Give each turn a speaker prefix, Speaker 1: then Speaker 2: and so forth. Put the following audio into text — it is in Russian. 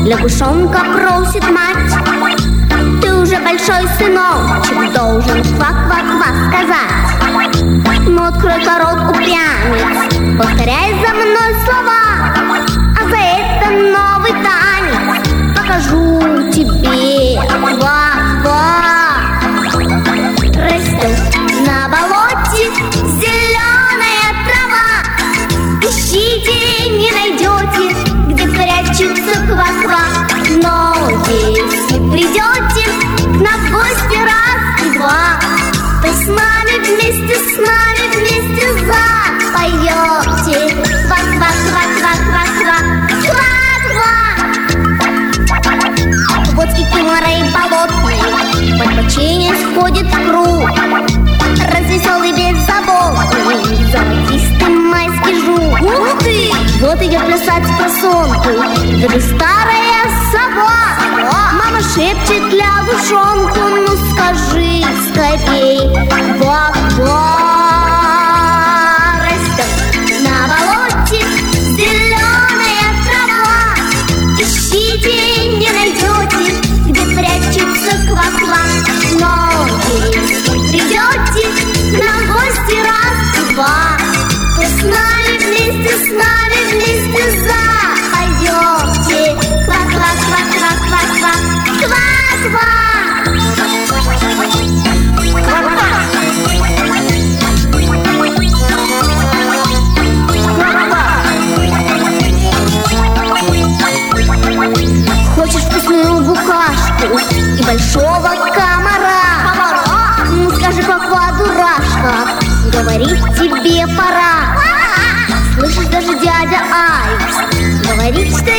Speaker 1: Лягушонка просит мать: ты уже большой сыночек, должен ква-ква-ква сказать. Ну открой-ка рот, упрямец, повторяй за мной слова, а за это новый танец покажу тебе. Ква-ква. Растет на болоте зеленая трава, ищите, не найдете, где прячется ква-ква. Но если придете к нам в гости раз и два, то с нами вместе запоете. Ква-ква-ква-ква-ква-ква, ква-ква. Вот и киморей болотный под бочине сходит в круг, развеселый, беззаботный, золотистый майский жук. Ух ты! Вот идет плясать с просонкой даже старая сова. Мама шепчет лягушонку: ну скажи скорей, ква-ква. Растет на болоте зеленая трава, ищите, не найдете, где прячется ква-ква. Но если придете к нам в гости раз и два, то с нами вместе запоете. Ква-ква-ква-ква-ква-ква, ква-ква. Хочешь вкусную букашку и большого комара? Ну скажи, ква-ква, дурашка, говорить тебе пора. Слышишь, даже дядя Аист говорит, что